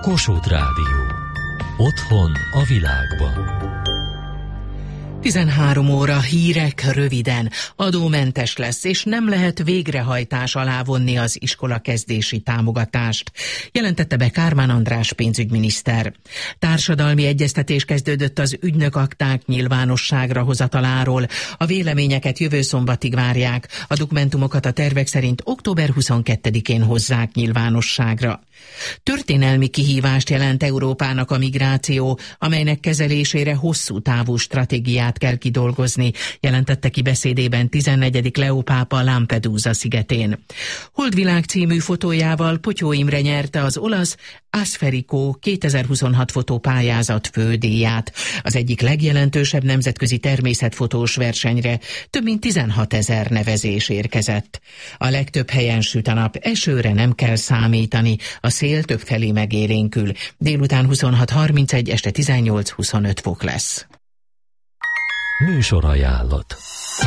Kossuth Rádió. Otthon a világban. 13 óra, hírek röviden. Adómentes lesz, és nem lehet végrehajtás alá vonni az iskolakezdési támogatást, jelentette be Kármán András pénzügyminiszter. Társadalmi egyeztetés kezdődött az ügynökakták nyilvánosságra hozataláról. A véleményeket jövő szombatig várják. A dokumentumokat a tervek szerint október 22-én hozzák nyilvánosságra. Történelmi kihívást jelent Európának a migráció, amelynek kezelésére hosszú távú stratégiát kell kidolgozni, jelentette ki beszédében 14. Leó pápa Lampedusa szigetén. Holdvilág című fotójával Potyó Imre nyerte az olasz Asferico 2026 fotópályázat fődíját. Az egyik legjelentősebb nemzetközi természetfotós versenyre több mint 16 000 nevezés érkezett. A legtöbb helyen süt a nap, esőre nem kell számítani, a szél többfelé megélénkül. Délután 26-31, este 18-25 fok lesz. Műsorajánlat.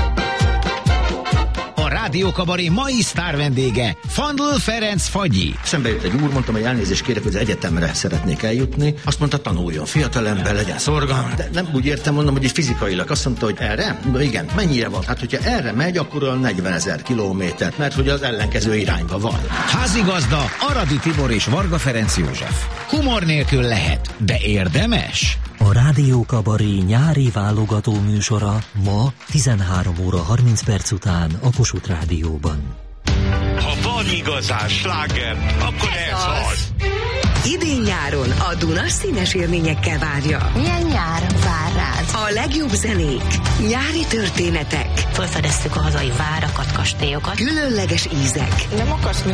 A Rádiókabaré mai sztár vendége Fandl Ferenc Fagyi. Szembe jött egy úr, mondtam, hogy elnézést kérek, hogy az egyetemre szeretnék eljutni. Azt mondta, tanuljon, fiatalember, legyen szorgalmas. De nem úgy értem, mondom, hogy fizikailag. Azt mondta, hogy erre? De igen, mennyire van? Hát, hogyha erre megy, akkor olyan 40 000 kilométer, mert hogy az ellenkező irányba van. Házigazda Aradi Tibor és Varga Ferenc József. Humor nélkül lehet, de érdemes. A Rádiókabaré nyári válogató műsora ma 13 óra 30 perc után a Kossuth Rádióban. Ha van igazán sláger, akkor ez az. Idén-nyáron a Duna színes élményekkel várja. Milyen nyár vár rád? A legjobb zenék, nyári történetek, Felfedeztük a hazai várakat, kastélyokat. különleges ízek. Nem akarsz